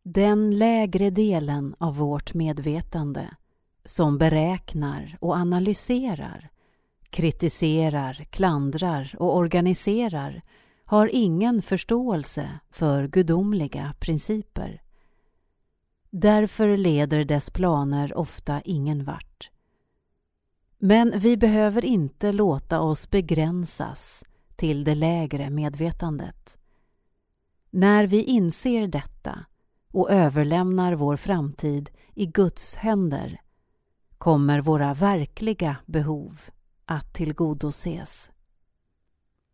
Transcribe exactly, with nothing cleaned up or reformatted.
Den lägre delen av vårt medvetande som beräknar och analyserar, kritiserar, klandrar och organiserar har ingen förståelse för gudomliga principer. Därför leder dess planer ofta ingen vart. Men vi behöver inte låta oss begränsas till det lägre medvetandet. När vi inser detta och överlämnar vår framtid i Guds händer kommer våra verkliga behov att tillgodoses.